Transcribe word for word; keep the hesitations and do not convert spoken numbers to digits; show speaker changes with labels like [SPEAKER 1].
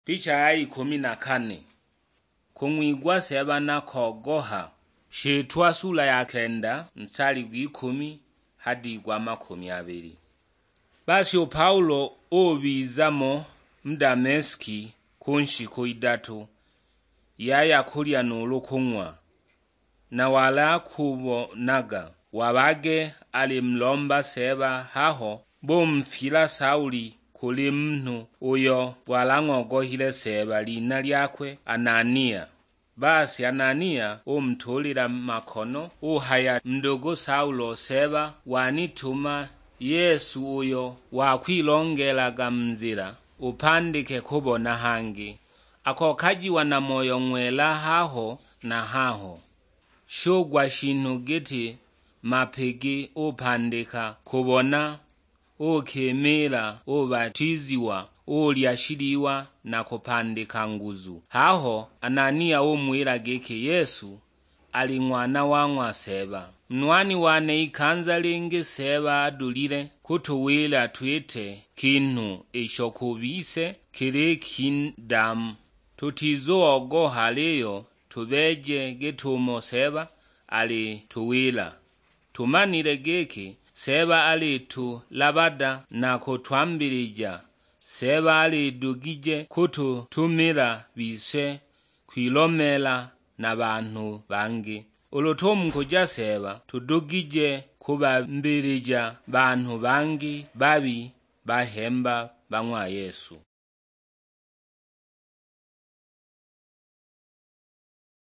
[SPEAKER 1] Picha ya ikumi na kane. Kumwigwa seba na kogoha. Shetwa sura ya kenda mstari w'ikumi hadi gwa makumi abiri. Basi Paulo obizamo mdameski kunshiko idatu yaya kulya nulu kunywa na wala kubonaga wabage alimlomba seba haho bomfila Sauli kuli mnu uyo walang'ogohile seba lina lyakwe Anania. Basi Anania umtulila makono uhaya mdogo Saulo seba wanituma Yesu uyo wakwilongelaga mzira upandike kubona hangi. Ako kajiwa na moyo ng'wela haho na haho. Shugwa shintu giti mapigi upandika kubona ukemela ubatiziwa ulyashiliwa na kupandika nguzu. Haho Anania umwila giki Yesu ali mwana wang'wa seba. Mnwani wane ikanza lingi seba adulile kutuwila twite kintu isho kubise kili kindamu. Tutizoogoha leyo tubeje gitumo seba ali tuwila. Tumanile giki seba ali tu labada na kutwambilija. Seba ali dugije kutu tumila bise kwilomela na bantu bangi. Ulotumu kuja seba tudugije kubambilija bantu bangi babi bahemba bang'wa Yesu.